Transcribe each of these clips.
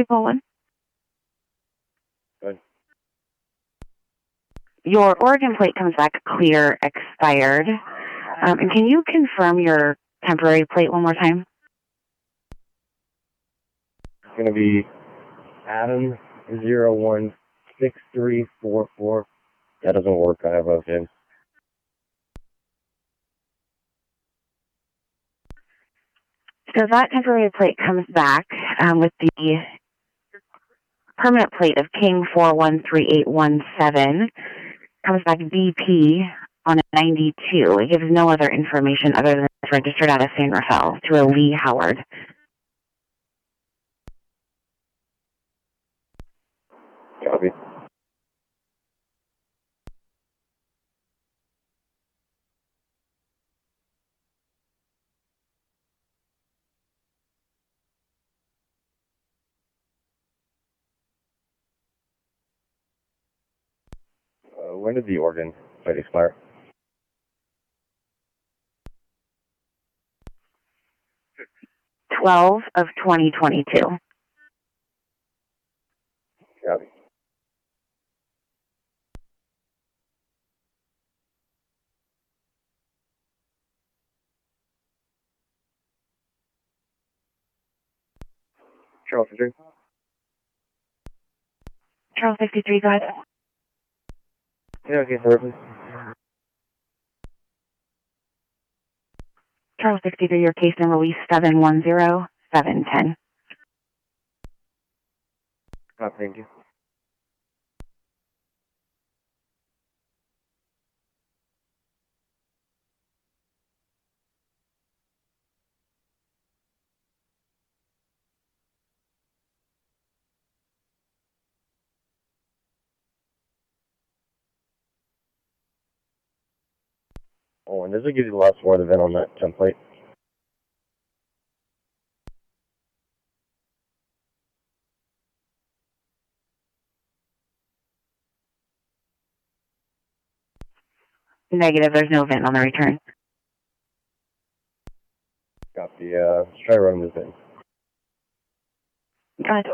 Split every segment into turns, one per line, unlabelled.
Depot 1.
Good.
Your Oregon plate comes back clear, expired. And can you confirm your temporary plate one more time?
It's going to be Adam 016344. That doesn't work. I have a VIN.
So that temporary plate comes back with the permanent plate of King 413817. Comes back BP on a 92. It gives no other information other than it's registered out of San Rafael to a Lee Howard.
Copy. When did the Oregon plate expire?
Twelve of 2022.
Copy. Charles 53.
Charles 53, go ahead.
Yeah, okay, sir, please.
Charles 63, your case number will be 710710.
Thank you. Oh, and does it give you the last word event on that template?
Negative, there's no VIN on the return.
Copy. Let's try running this in.
Go ahead.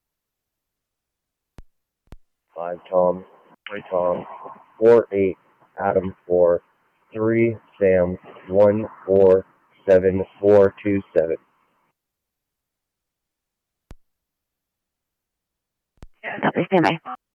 5 Tom, 3 Tom, 4 8 Adam 4, 3 Sam, 1 4 7 4 2 7.
Copy, stand by.